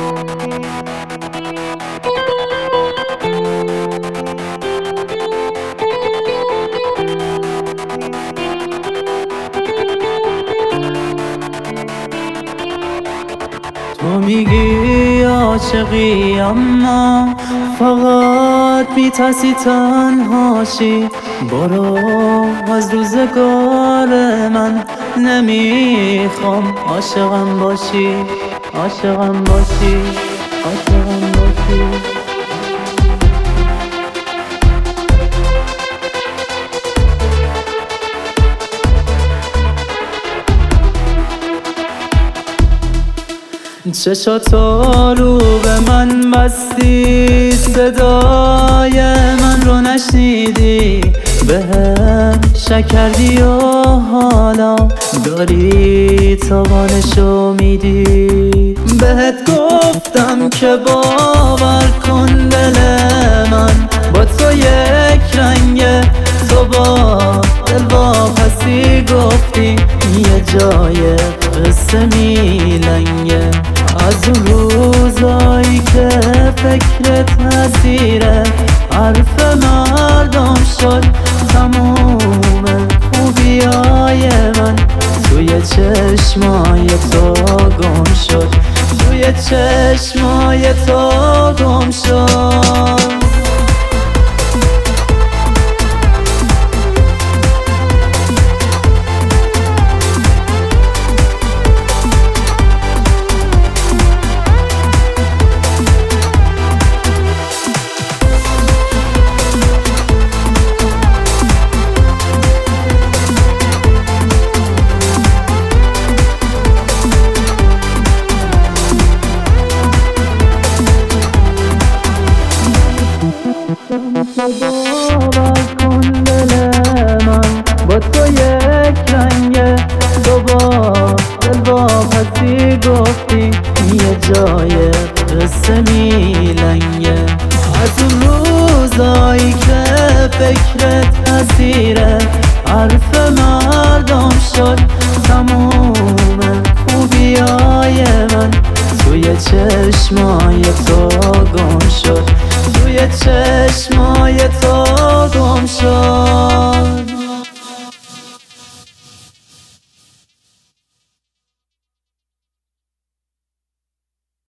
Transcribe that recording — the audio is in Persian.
تو میگی عاشقی اما فقط میترسی تنهاشی. برو از روزگار من، نمیخوام عاشقم باشی، عاشقم باشی، عاشقم باشی. چشاتو رو به من بستی، صدای من رو نشنیدی، بهم شک کردی و حالا داری تاوانشو میدی. بهت گفتم که باور کن دل من با تو یک رنگه، تو با دل واپسی گفتی یه جای قصه میلنگه. از اون روزایی که فکرت اسیره حرف مردم شد، تموم خوبیای من توی چشمای تو گم شد، توی چشمای تو گم شد. باور کن دل من با تو یک رنگه، تو با دل واپسی گفتی یه جای قصه میلنگه. از اون روزایی که فکرت اسیره حرف مردم شد، تموم خوبیای من توی چشمای تو گم شد، توی چشمای تو گم شد.